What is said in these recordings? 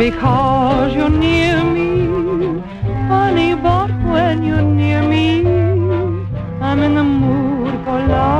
because you're near me. Funny, but when you're near me, I'm in the mood for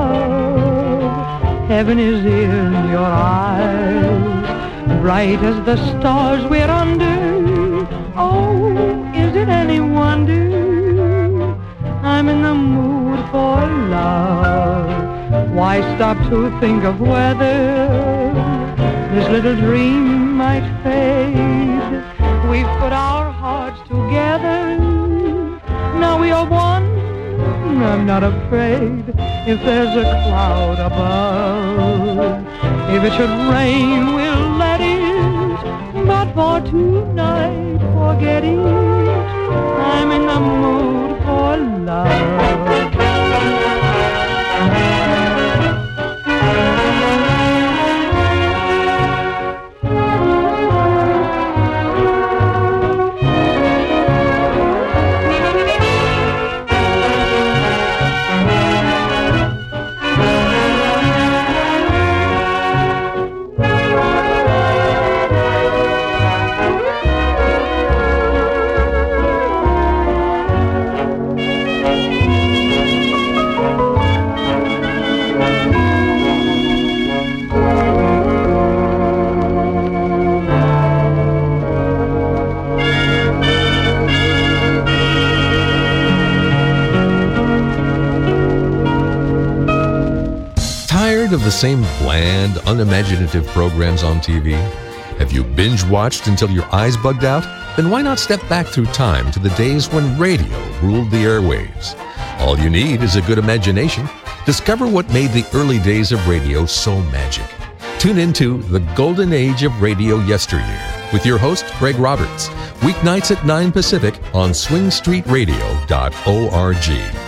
love. Heaven is in your eyes, bright as the stars we're under. Oh, is it any wonder I'm in the mood for love? Why stop to think of whether this little dream might fade? We've put our hearts together, now we are one. I'm not afraid if there's a cloud above. If it should rain, we'll let it, but for tonight, forget it. I'm in the mood for love. Of the same bland, unimaginative programs on TV? Have you binge-watched until your eyes bugged out? Then why not step back through time to the days when radio ruled the airwaves? All you need is a good imagination. Discover what made the early days of radio so magic. Tune into The Golden Age of Radio Yesteryear with your host, Greg Roberts, weeknights at 9 Pacific on swingstreetradio.org.